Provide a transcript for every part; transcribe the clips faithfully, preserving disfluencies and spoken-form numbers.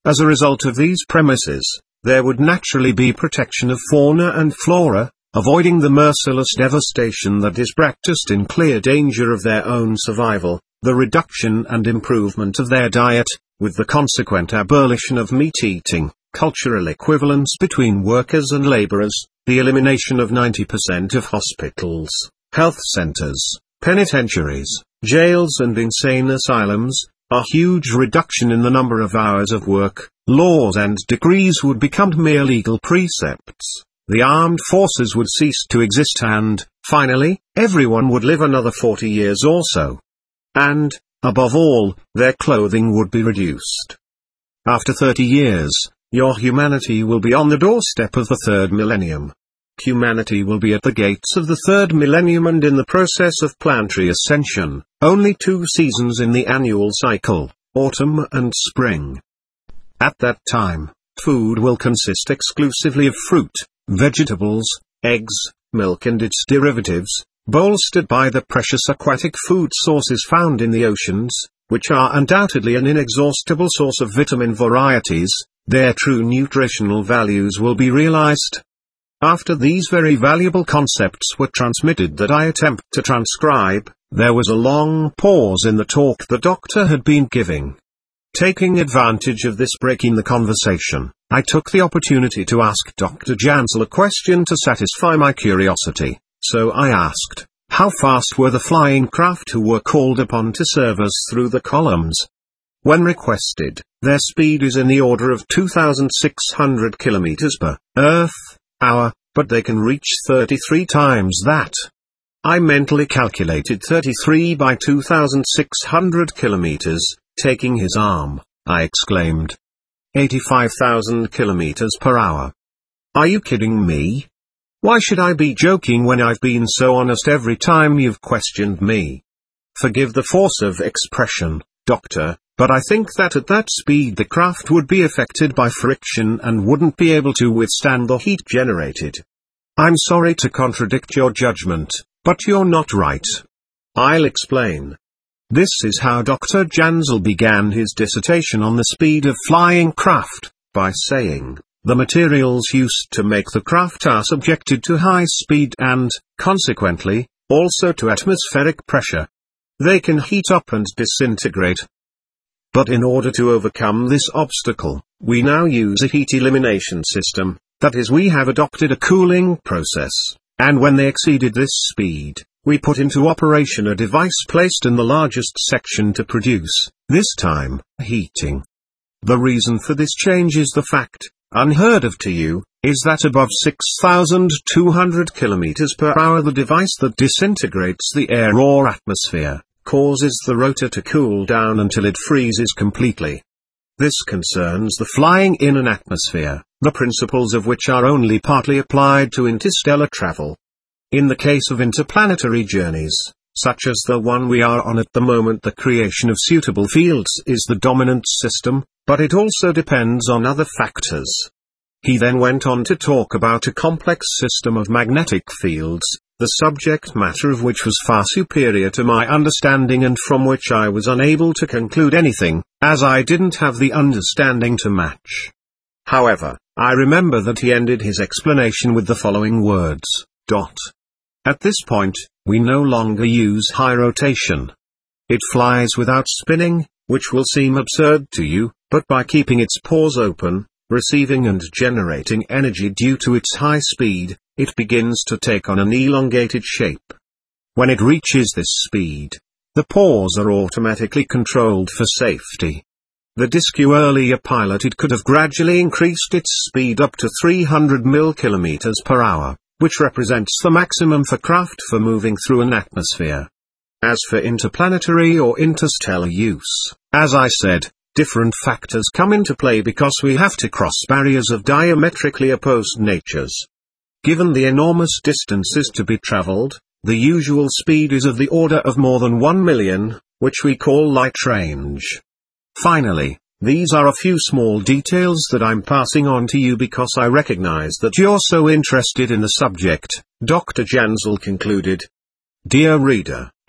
As a result of these premises, there would naturally be protection of fauna and flora, avoiding the merciless devastation that is practiced in clear danger of their own survival, the reduction and improvement of their diet, with the consequent abolition of meat-eating, cultural equivalence between workers and laborers, the elimination of ninety percent of hospitals, health centers, penitentiaries, jails and insane asylums, a huge reduction in the number of hours of work, laws and decrees would become mere legal precepts, the armed forces would cease to exist and, finally, everyone would live another forty years or so. And, above all, their clothing would be reduced. After thirty years, your humanity will be on the doorstep of the third millennium. Humanity will be at the gates of the third millennium and in the process of planetary ascension, only two seasons in the annual cycle, autumn and spring. At that time, food will consist exclusively of fruit, vegetables, eggs, milk and its derivatives, bolstered by the precious aquatic food sources found in the oceans, which are undoubtedly an inexhaustible source of vitamin varieties. Their true nutritional values will be realized. After these very valuable concepts were transmitted that I attempt to transcribe, there was a long pause in the talk the doctor had been giving. Taking advantage of this break in the conversation, I took the opportunity to ask Doctor Jansel a question to satisfy my curiosity, so I asked, how fast were the flying craft who were called upon to serve us through the columns? When requested, their speed is in the order of two thousand six hundred kilometers per Earth hour, but they can reach thirty-three times that. I mentally calculated thirty-three by two thousand six hundred kilometers, taking his arm, I exclaimed. eighty-five thousand kilometers per hour. Are you kidding me? Why should I be joking when I've been so honest every time you've questioned me? Forgive the force of expression, Doctor, but I think that at that speed the craft would be affected by friction and wouldn't be able to withstand the heat generated. I'm sorry to contradict your judgment, but you're not right. I'll explain. This is how Doctor Jansel began his dissertation on the speed of flying craft, by saying, the materials used to make the craft are subjected to high speed and, consequently, also to atmospheric pressure. They can heat up and disintegrate. But in order to overcome this obstacle, we now use a heat elimination system, that is, we have adopted a cooling process, and when they exceeded this speed, we put into operation a device placed in the largest section to produce, this time, heating. The reason for this change is the fact, unheard of to you, is that above six thousand two hundred kilometers per hour the device that disintegrates the air or atmosphere causes the rotor to cool down until it freezes completely. This concerns the flying in an atmosphere, the principles of which are only partly applied to interstellar travel. In the case of interplanetary journeys, such as the one we are on at the moment, the creation of suitable fields is the dominant system, but it also depends on other factors. He then went on to talk about a complex system of magnetic fields, the subject matter of which was far superior to my understanding and from which I was unable to conclude anything, as I didn't have the understanding to match. However, I remember that he ended his explanation with the following words, dot. At this point, we no longer use high rotation. It flies without spinning, which will seem absurd to you, but by keeping its pores open, receiving and generating energy due to its high speed, it begins to take on an elongated shape. When it reaches this speed, the pores are automatically controlled for safety. The disk you earlier piloted could have gradually increased its speed up to three hundred kilometers per hour, which represents the maximum for craft for moving through an atmosphere. As for interplanetary or interstellar use, as I said, different factors come into play because we have to cross barriers of diametrically opposed natures. Given the enormous distances to be traveled, the usual speed is of the order of more than one million, which we call light range. Finally, these are a few small details that I'm passing on to you because I recognize that you're so interested in the subject, Doctor Jansel concluded. Dear reader, by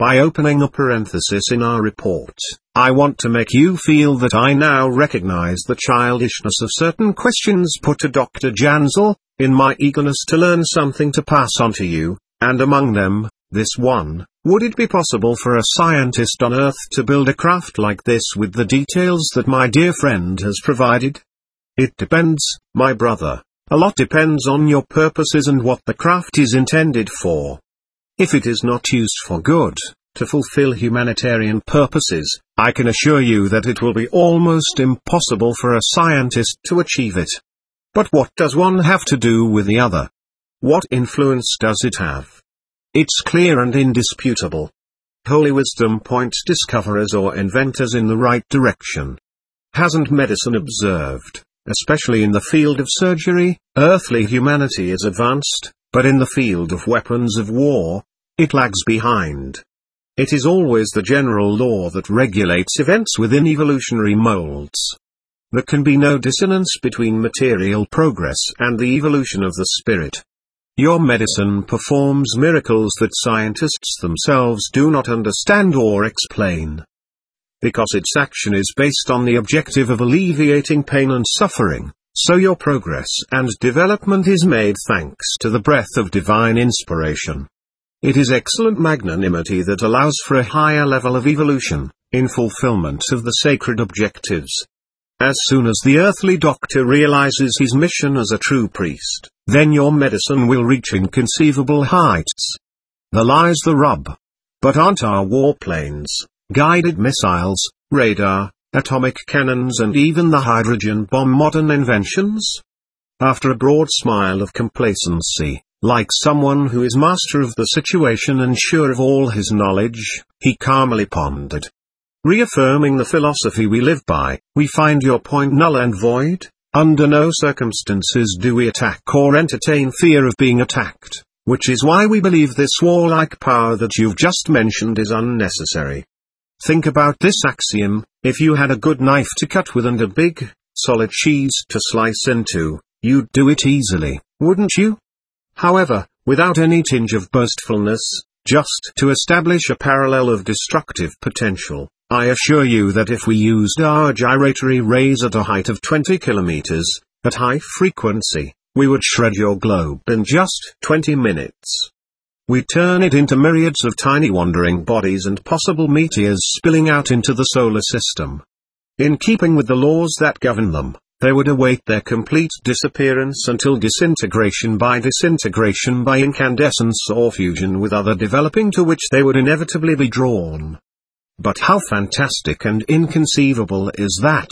By opening a parenthesis in our report, I want to make you feel that I now recognize the childishness of certain questions put to Doctor Jansel, in my eagerness to learn something to pass on to you, and among them, this one: would it be possible for a scientist on Earth to build a craft like this with the details that my dear friend has provided? It depends, my brother. A lot depends on your purposes and what the craft is intended for. If it is not used for good, to fulfill humanitarian purposes, I can assure you that it will be almost impossible for a scientist to achieve it. But what does one have to do with the other? What influence does it have? It's clear and indisputable. Holy wisdom points discoverers or inventors in the right direction. Hasn't medicine observed, especially in the field of surgery, earthly humanity is advanced, but in the field of weapons of war, it lags behind. It is always the general law that regulates events within evolutionary molds. There can be no dissonance between material progress and the evolution of the spirit. Your medicine performs miracles that scientists themselves do not understand or explain. Because its action is based on the objective of alleviating pain and suffering, so your progress and development is made thanks to the breath of divine inspiration. It is excellent magnanimity that allows for a higher level of evolution, in fulfillment of the sacred objectives. As soon as the earthly doctor realizes his mission as a true priest, then your medicine will reach inconceivable heights. There lies the rub. But aren't our warplanes, guided missiles, radar, atomic cannons and even the hydrogen bomb modern inventions? After a broad smile of complacency, like someone who is master of the situation and sure of all his knowledge, he calmly pondered. Reaffirming the philosophy we live by, we find your point null and void. Under no circumstances do we attack or entertain fear of being attacked, which is why we believe this warlike power that you've just mentioned is unnecessary. Think about this axiom: if you had a good knife to cut with and a big, solid cheese to slice into, you'd do it easily, wouldn't you? However, without any tinge of boastfulness, just to establish a parallel of destructive potential, I assure you that if we used our gyratory rays at a height of twenty kilometers, at high frequency, we would shred your globe in just twenty minutes. We turn it into myriads of tiny wandering bodies and possible meteors spilling out into the solar system. In keeping with the laws that govern them, they would await their complete disappearance until disintegration by disintegration by incandescence or fusion with other developing to which they would inevitably be drawn. But how fantastic and inconceivable is that?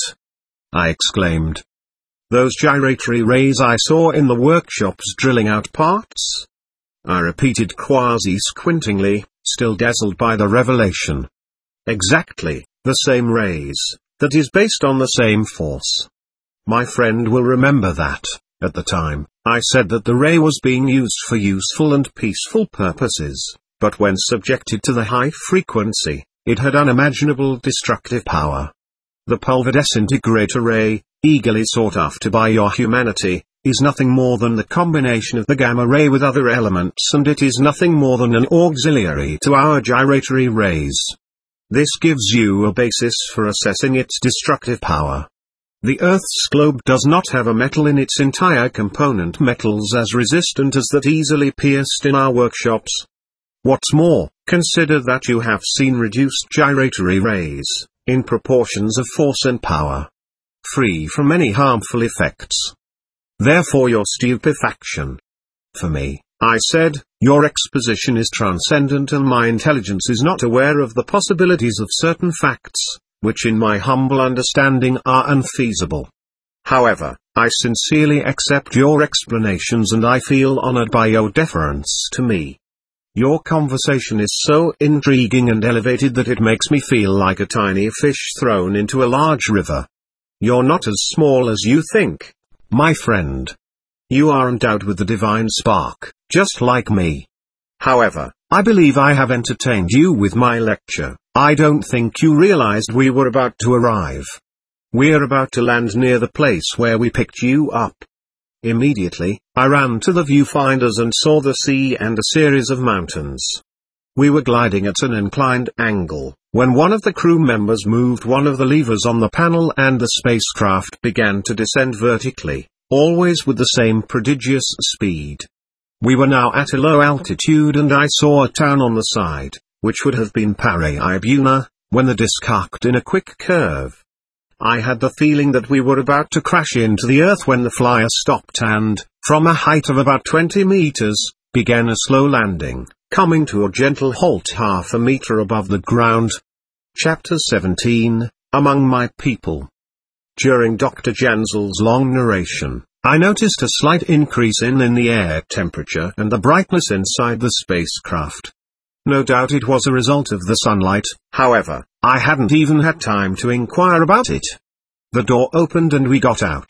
I exclaimed. Those gyratory rays I saw in the workshops drilling out parts? I repeated quasi-squintingly, still dazzled by the revelation. Exactly, the same rays, that is based on the same force. My friend will remember that, at the time, I said that the ray was being used for useful and peaceful purposes, but when subjected to the high frequency, it had unimaginable destructive power. The pulver-disintegrator ray, eagerly sought after by your humanity, is nothing more than the combination of the gamma ray with other elements, and it is nothing more than an auxiliary to our gyratory rays. This gives you a basis for assessing its destructive power. The Earth's globe does not have a metal in its entire component metals as resistant as that easily pierced in our workshops. What's more, consider that you have seen reduced gyratory rays, in proportions of force and power, free from any harmful effects. Therefore your stupefaction. For me, I said, your exposition is transcendent and my intelligence is not aware of the possibilities of certain facts, which in my humble understanding are unfeasible. However, I sincerely accept your explanations and I feel honored by your deference to me. Your conversation is so intriguing and elevated that it makes me feel like a tiny fish thrown into a large river. You're not as small as you think, my friend. You are endowed with the divine spark, just like me. However, I believe I have entertained you with my lecture. I don't think you realized we were about to arrive. We're about to land near the place where we picked you up. Immediately, I ran to the viewfinders and saw the sea and a series of mountains. We were gliding at an inclined angle, when one of the crew members moved one of the levers on the panel and the spacecraft began to descend vertically, always with the same prodigious speed. We were now at a low altitude and I saw a town on the side, which would have been Paraibuna, when the disc arced in a quick curve. I had the feeling that we were about to crash into the earth when the flyer stopped and, from a height of about twenty meters, began a slow landing, coming to a gentle halt half a meter above the ground. Chapter seventeen, Among My People. During Doctor Jansel's long narration, I noticed a slight increase in, in the air temperature and the brightness inside the spacecraft. No doubt it was a result of the sunlight, however, I hadn't even had time to inquire about it. The door opened and we got out.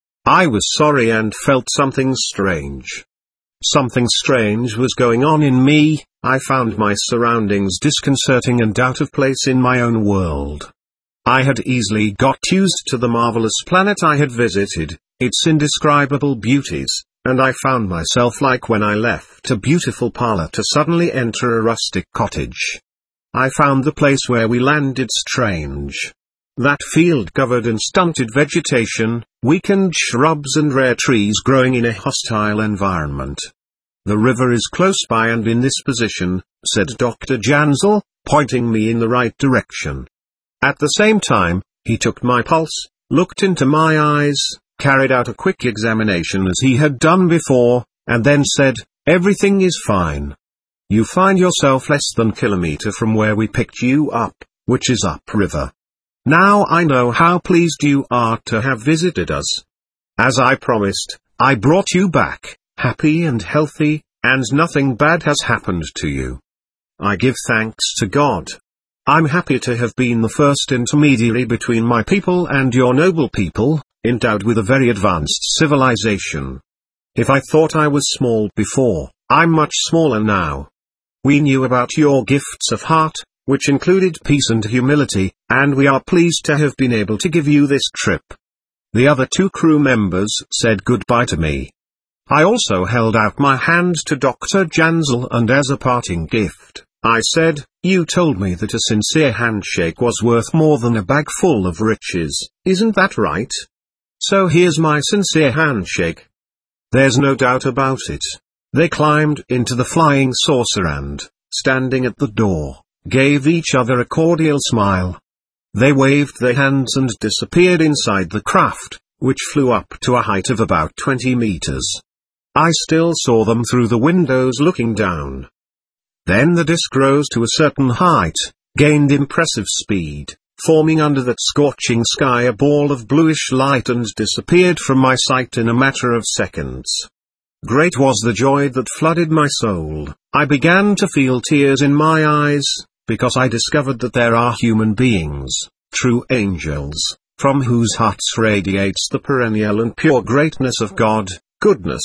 I was sorry and felt something strange. Something strange was going on in me. I found my surroundings disconcerting and out of place in my own world. I had easily got used to the marvelous planet I had visited, its indescribable beauties, and I found myself like when I left a beautiful parlor to suddenly enter a rustic cottage. I found the place where we landed strange. That field covered in stunted vegetation, weakened shrubs and rare trees growing in a hostile environment. The river is close by and in this position, said Doctor Jansel, pointing me in the right direction. At the same time, he took my pulse, looked into my eyes, carried out a quick examination as he had done before, and then said, "Everything is fine. You find yourself less than a kilometer from where we picked you up, which is upriver. Now I know how pleased you are to have visited us. As I promised, I brought you back, happy and healthy, and nothing bad has happened to you. I give thanks to God. I'm happy to have been the first intermediary between my people and your noble people, endowed with a very advanced civilization. If I thought I was small before, I'm much smaller now. We knew about your gifts of heart, which included peace and humility, and we are pleased to have been able to give you this trip." The other two crew members said goodbye to me. I also held out my hand to Doctor Jansel and as a parting gift, I said, "You told me that a sincere handshake was worth more than a bag full of riches, isn't that right? So here's my sincere handshake." There's no doubt about it. They climbed into the flying saucer and, standing at the door, gave each other a cordial smile. They waved their hands and disappeared inside the craft, which flew up to a height of about twenty meters. I still saw them through the windows looking down. Then the disk rose to a certain height, gained impressive speed, forming under that scorching sky a ball of bluish light and disappeared from my sight in a matter of seconds. Great was the joy that flooded my soul. I began to feel tears in my eyes, because I discovered that there are human beings, true angels, from whose hearts radiates the perennial and pure greatness of God, goodness.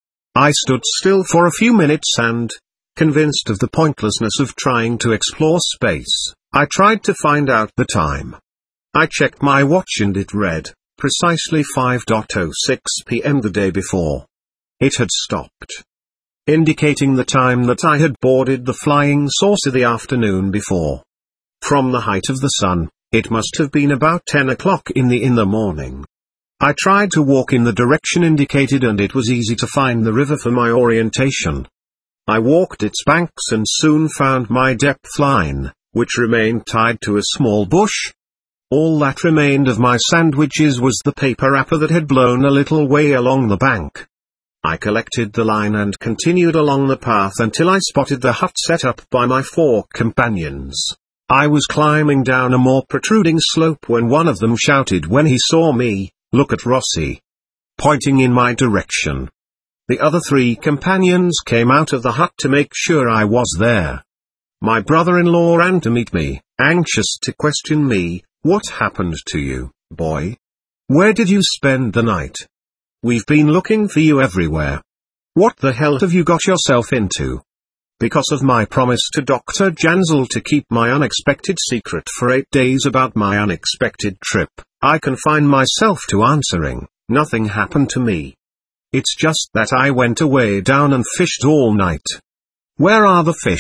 I stood still for a few minutes and, convinced of the pointlessness of trying to explore space, I tried to find out the time. I checked my watch and it read, precisely five oh six p m the day before. It had stopped, indicating the time that I had boarded the flying saucer the afternoon before. From the height of the sun, it must have been about ten o'clock in the in the morning. I tried to walk in the direction indicated and it was easy to find the river for my orientation. I walked its banks and soon found my depth line, which remained tied to a small bush. All that remained of my sandwiches was the paper wrapper that had blown a little way along the bank. I collected the line and continued along the path until I spotted the hut set up by my four companions. I was climbing down a more protruding slope when one of them shouted when he saw me, "Look at Rossi," pointing in my direction. The other three companions came out of the hut to make sure I was there. My brother-in-law ran to meet me, anxious to question me. "What happened to you, boy? Where did you spend the night? We've been looking for you everywhere. What the hell have you got yourself into?" Because of my promise to Doctor Jansel to keep my unexpected secret for eight days about my unexpected trip, I confine myself to answering, nothing happened to me. It's just that I went away down and fished all night. "Where are the fish?"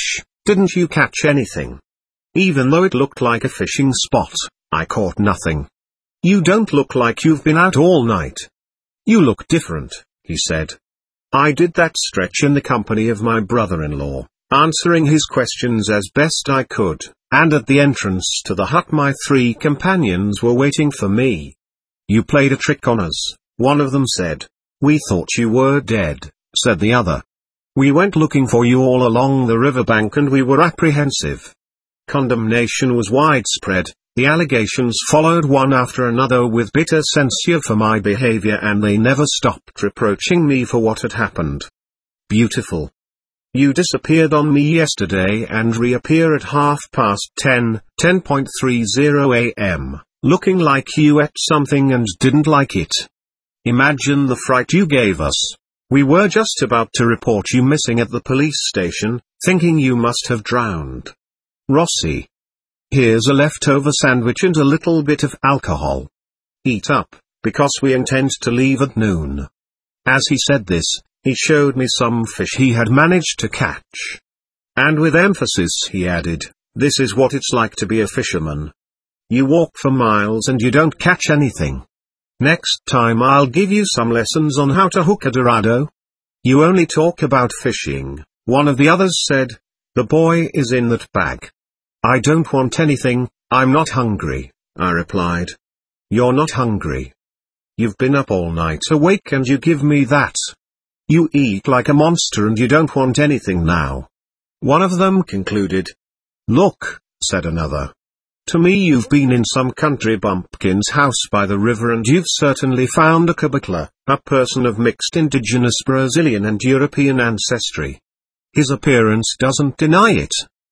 Didn't you catch anything? Even though it looked like a fishing spot, I caught nothing. You don't look like you've been out all night. You look different, he said. I did that stretch in the company of my brother-in-law, answering his questions as best I could, and at the entrance to the hut my three companions were waiting for me. You played a trick on us, one of them said. We thought you were dead, said the other. We went looking for you all along the riverbank and we were apprehensive. Condemnation was widespread. The allegations followed one after another with bitter censure for my behavior, and they never stopped reproaching me for what had happened. Beautiful. You disappeared on me yesterday and reappear at half past ten, ten thirty a m, looking like you ate something and didn't like it. Imagine the fright you gave us. We were just about to report you missing at the police station, thinking you must have drowned. Rossi. Here's a leftover sandwich and a little bit of alcohol. Eat up, because we intend to leave at noon. As he said this, he showed me some fish he had managed to catch. And with emphasis he added, this is what it's like to be a fisherman. You walk for miles and you don't catch anything. Next time I'll give you some lessons on how to hook a dorado. You only talk about fishing, one of the others said. The boy is in that bag. I don't want anything, I'm not hungry, I replied. You're not hungry. You've been up all night awake and you give me that. You eat like a monster and you don't want anything now. One of them concluded. Look, said another. To me you've been in some country bumpkin's house by the river and you've certainly found a caboclo, a person of mixed indigenous Brazilian and European ancestry. His appearance doesn't deny it.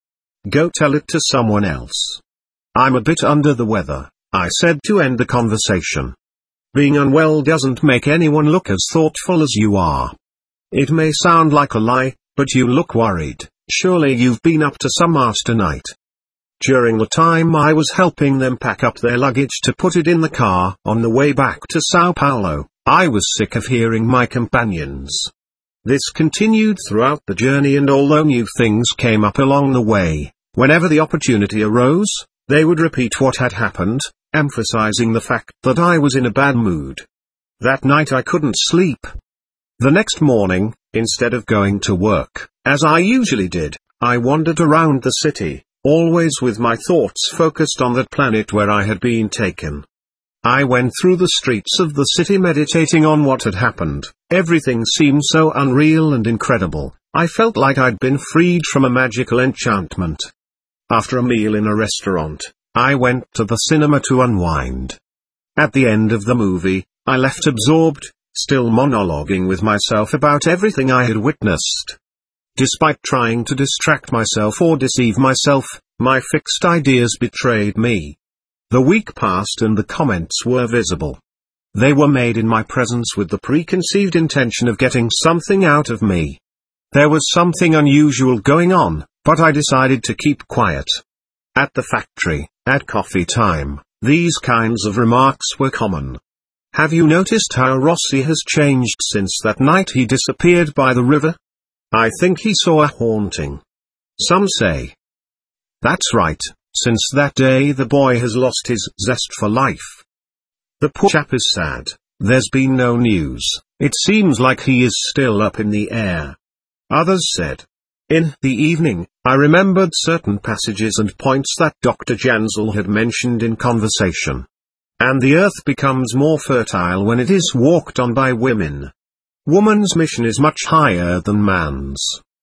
Go tell it to someone else. I'm a bit under the weather, I said to end the conversation. Being unwell doesn't make anyone look as thoughtful as you are. It may sound like a lie, but you look worried. Surely you've been up to some arse tonight. During the time I was helping them pack up their luggage to put it in the car on the way back to Sao Paulo, I was sick of hearing my companions. This continued throughout the journey, and although new things came up along the way, whenever the opportunity arose, they would repeat what had happened, emphasizing the fact that I was in a bad mood. That night I couldn't sleep. The next morning, instead of going to work, as I usually did, I wandered around the city, always with my thoughts focused on that planet where I had been taken. I went through the streets of the city meditating on what had happened. Everything seemed so unreal and incredible. I felt like I'd been freed from a magical enchantment. After a meal in a restaurant, I went to the cinema to unwind. At the end of the movie, I left absorbed, still monologuing with myself about everything I had witnessed. Despite trying to distract myself or deceive myself, my fixed ideas betrayed me. The week passed and the comments were visible. They were made in my presence with the preconceived intention of getting something out of me. There was something unusual going on, but I decided to keep quiet. At the factory, at coffee time, these kinds of remarks were common. Have you noticed how Rossi has changed since that night he disappeared by the river? I think he saw a haunting. Some say. That's right, since that day the boy has lost his zest for life. The poor chap is sad. There's been no news. It seems like he is still up in the air. Others said. In the evening, I remembered certain passages and points that Doctor Jansel had mentioned in conversation. And the earth becomes more fertile when it is walked on by women. Woman's mission is much higher than man's.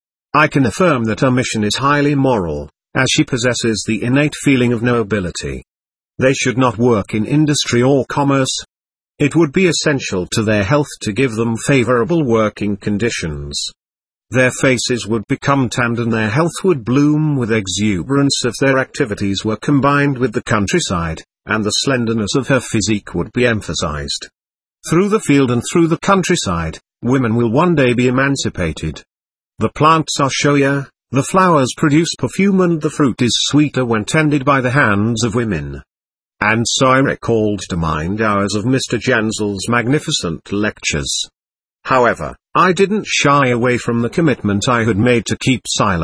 I can affirm that her mission is highly moral, as she possesses the innate feeling of nobility. They should not work in industry or commerce. It would be essential to their health to give them favorable working conditions. Their faces would become tanned and their health would bloom with exuberance if their activities were combined with the countryside, and the slenderness of her physique would be emphasized. Through the field and through the countryside, women will one day be emancipated. The plants are showier, the flowers produce perfume, and the fruit is sweeter when tended by the hands of women. And so I recalled to mind hours of Mister Jansel's magnificent lectures. However, I didn't shy away from the commitment I had made to keep silent,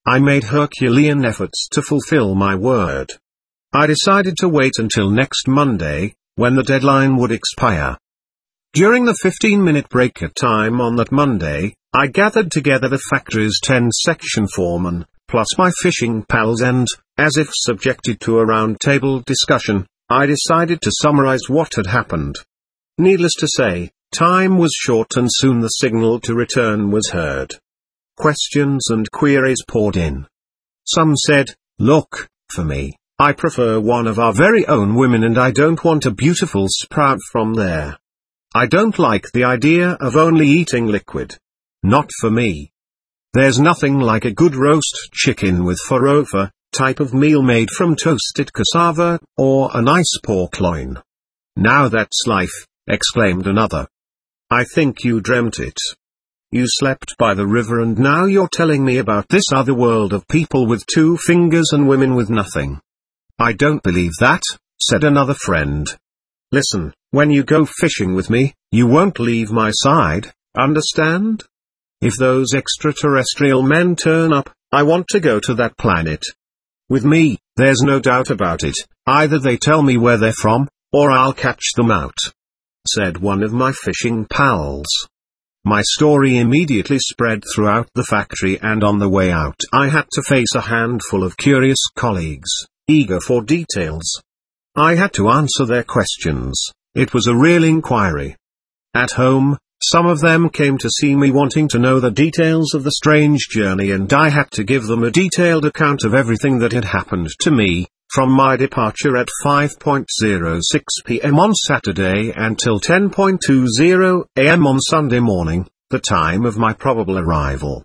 I made Herculean efforts to fulfill my word. I decided to wait until next Monday, when the deadline would expire. During the fifteen-minute break at time on that Monday, I gathered together the factory's ten-section foreman, plus my fishing pals and, as if subjected to a round-table discussion, I decided to summarize what had happened. Needless to say, time was short and soon the signal to return was heard. Questions and queries poured in. Some said, "Look, for me, I prefer one of our very own women and I don't want a beautiful sprout from there. I don't like the idea of only eating liquid. Not for me. There's nothing like a good roast chicken with farofa, type of meal made from toasted cassava, or a nice pork loin." "Now that's life," exclaimed another. "I think you dreamt it. You slept by the river and now you're telling me about this other world of people with two fingers and women with nothing." "I don't believe that," said another friend. "Listen, when you go fishing with me, you won't leave my side, understand? If those extraterrestrial men turn up, I want to go to that planet. With me, there's no doubt about it, either they tell me where they're from, or I'll catch them out," said one of my fishing pals. My story immediately spread throughout the factory and on the way out I had to face a handful of curious colleagues, eager for details. I had to answer their questions. It was a real inquiry. At home, some of them came to see me wanting to know the details of the strange journey and I had to give them a detailed account of everything that had happened to me, from my departure at five oh six p m on Saturday until ten twenty a m on Sunday morning, the time of my probable arrival.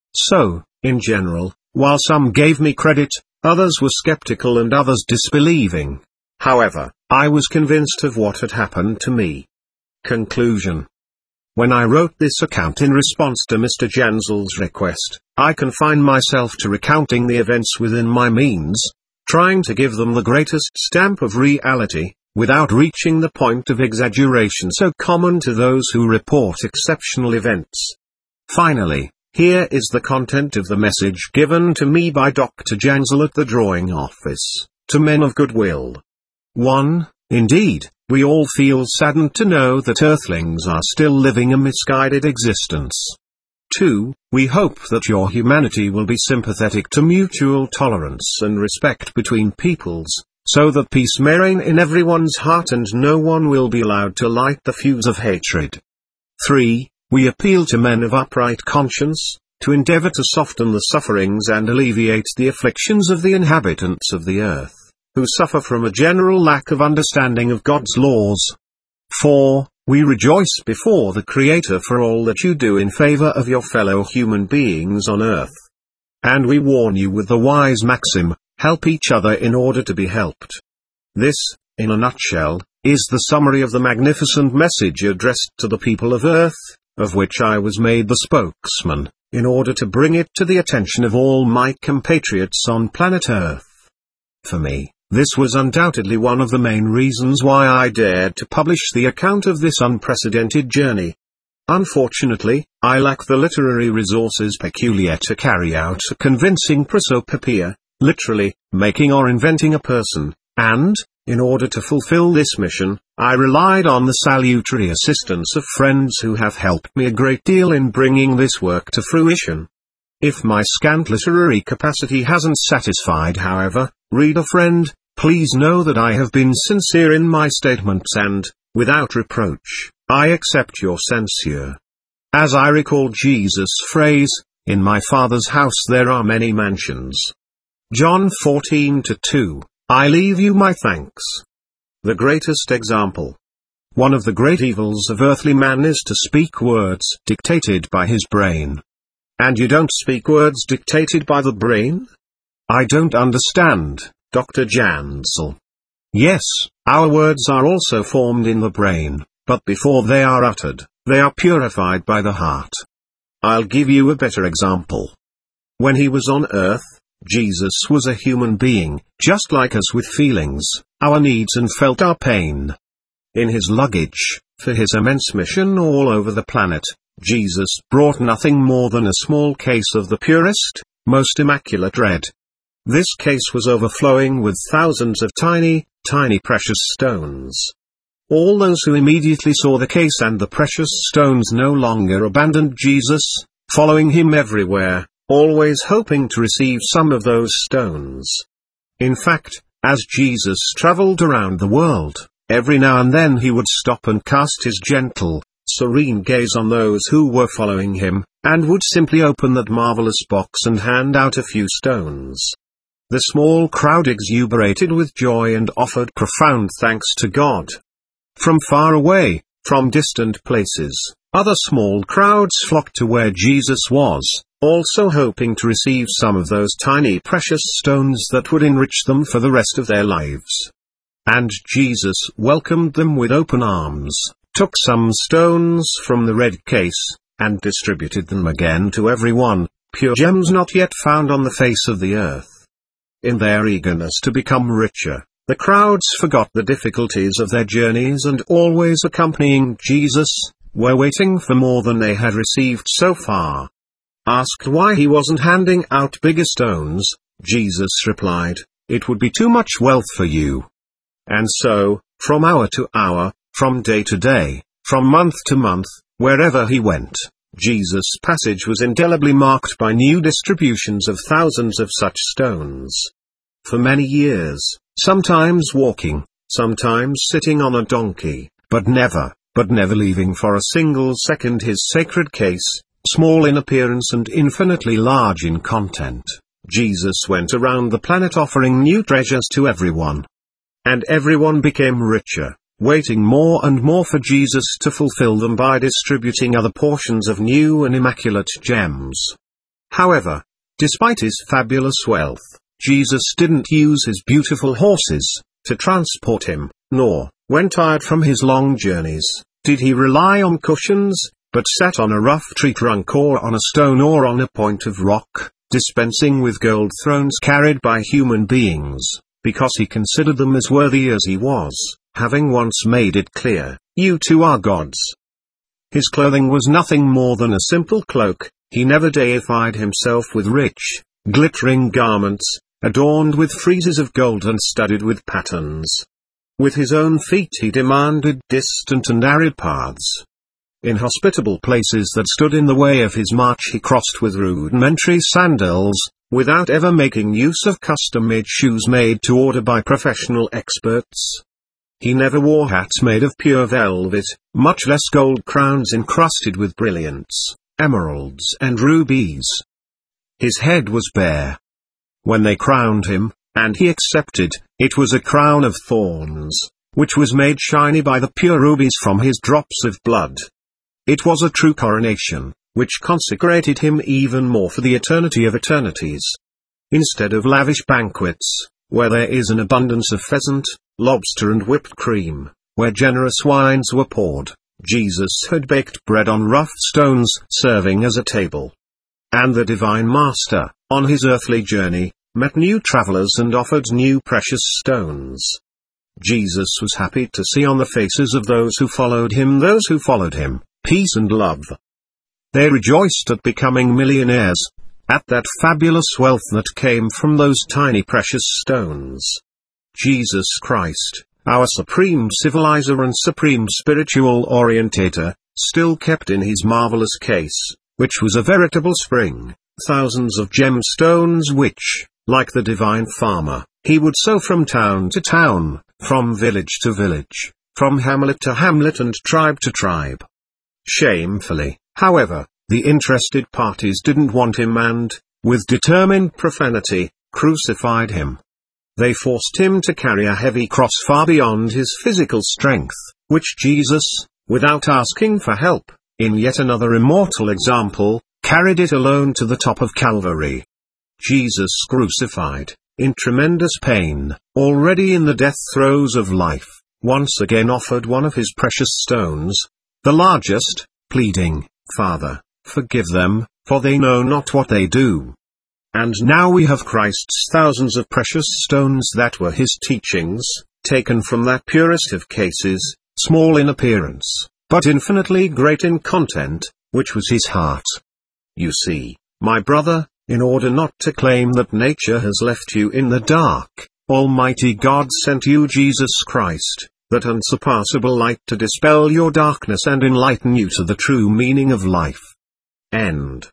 So, in general, while some gave me credit, others were skeptical and others disbelieving. However, I was convinced of what had happened to me. Conclusion. When I wrote this account in response to Mister Jansel's request, I confined myself to recounting the events within my means, trying to give them the greatest stamp of reality, without reaching the point of exaggeration so common to those who report exceptional events. Finally, here is the content of the message given to me by Doctor Jansel at the drawing office, to men of goodwill. one. Indeed, we all feel saddened to know that Earthlings are still living a misguided existence. two. We hope that your humanity will be sympathetic to mutual tolerance and respect between peoples, so that peace may reign in everyone's heart and no one will be allowed to light the fuse of hatred. three. We appeal to men of upright conscience, to endeavor to soften the sufferings and alleviate the afflictions of the inhabitants of the earth, who suffer from a general lack of understanding of God's laws. four. We rejoice before the Creator for all that you do in favor of your fellow human beings on earth. And we warn you with the wise maxim, help each other in order to be helped. This, in a nutshell, is the summary of the magnificent message addressed to the people of earth, of which I was made the spokesman, in order to bring it to the attention of all my compatriots on planet Earth. For me, this was undoubtedly one of the main reasons why I dared to publish the account of this unprecedented journey. Unfortunately, I lack the literary resources peculiar to carry out a convincing prosopopoeia, literally, making or inventing a person, and, in order to fulfill this mission, I relied on the salutary assistance of friends who have helped me a great deal in bringing this work to fruition. If my scant literary capacity hasn't satisfied, however, reader friend, please know that I have been sincere in my statements and, without reproach, I accept your censure. As I recall Jesus' phrase, in my Father's house there are many mansions. John fourteen to two, I leave you my thanks. The greatest example. One of the great evils of earthly man is to speak words dictated by his brain. And you don't speak words dictated by the brain? I don't understand, Doctor Jansel. Yes, our words are also formed in the brain, but before they are uttered, they are purified by the heart. I'll give you a better example. When he was on earth, Jesus was a human being, just like us with feelings, our needs and felt our pain. In his luggage, for his immense mission all over the planet, Jesus brought nothing more than a small case of the purest, most immaculate red. This case was overflowing with thousands of tiny, tiny precious stones. All those who immediately saw the case and the precious stones no longer abandoned Jesus, following him everywhere, always hoping to receive some of those stones. In fact, as Jesus traveled around the world, every now and then he would stop and cast his gentle, serene gaze on those who were following him, and would simply open that marvelous box and hand out a few stones. The small crowd exuberated with joy and offered profound thanks to God. From far away, from distant places, other small crowds flocked to where Jesus was, also hoping to receive some of those tiny precious stones that would enrich them for the rest of their lives. And Jesus welcomed them with open arms, took some stones from the red case, and distributed them again to everyone, pure gems not yet found on the face of the earth. In their eagerness to become richer, the crowds forgot the difficulties of their journeys and, always accompanying Jesus, were waiting for more than they had received so far. Asked why he wasn't handing out bigger stones, Jesus replied, "It would be too much wealth for you." And so, from hour to hour, from day to day, from month to month, wherever he went, Jesus' passage was indelibly marked by new distributions of thousands of such stones. For many years, sometimes walking, sometimes sitting on a donkey, but never, but never leaving for a single second his sacred case, small in appearance and infinitely large in content, Jesus went around the planet offering new treasures to everyone. And everyone became richer, waiting more and more for Jesus to fulfill them by distributing other portions of new and immaculate gems. However, despite his fabulous wealth, Jesus didn't use his beautiful horses to transport him, nor, when tired from his long journeys, did he rely on cushions, but sat on a rough tree trunk or on a stone or on a point of rock, dispensing with gold thrones carried by human beings, because he considered them as worthy as he was, having once made it clear, "You too are gods." His clothing was nothing more than a simple cloak. He never deified himself with rich, glittering garments, adorned with friezes of gold and studded with patterns. With his own feet he demanded distant and arid paths. Inhospitable places that stood in the way of his march he crossed with rudimentary sandals, without ever making use of custom-made shoes made to order by professional experts. He never wore hats made of pure velvet, much less gold crowns encrusted with brilliants, emeralds and rubies. His head was bare. When they crowned him, and he accepted, it was a crown of thorns, which was made shiny by the pure rubies from his drops of blood. It was a true coronation, which consecrated him even more for the eternity of eternities. Instead of lavish banquets, where there is an abundance of pheasant, lobster and whipped cream, where generous wines were poured, Jesus had baked bread on rough stones, serving as a table. And the Divine Master, on his earthly journey, met new travelers and offered new precious stones. Jesus was happy to see on the faces of those who followed him those who followed him, peace and love. They rejoiced at becoming millionaires, at that fabulous wealth that came from those tiny precious stones. Jesus Christ, our supreme civilizer and supreme spiritual orientator, still kept in his marvelous case, which was a veritable spring, thousands of gemstones which, like the divine farmer, he would sow from town to town, from village to village, from hamlet to hamlet and tribe to tribe. Shamefully, however, the interested parties didn't want him and, with determined profanity, crucified him. They forced him to carry a heavy cross far beyond his physical strength, which Jesus, without asking for help, in yet another immortal example, carried it alone to the top of Calvary. Jesus crucified, in tremendous pain, already in the death throes of life, once again offered one of his precious stones, the largest, pleading, "Father, forgive them, for they know not what they do." And now we have Christ's thousands of precious stones that were his teachings, taken from that purest of cases, small in appearance, but infinitely great in content, which was his heart. You see, my brother, In order not to claim that nature has left you in the dark, Almighty God sent you Jesus Christ, that unsurpassable light, to dispel your darkness and enlighten you to the true meaning of life. End.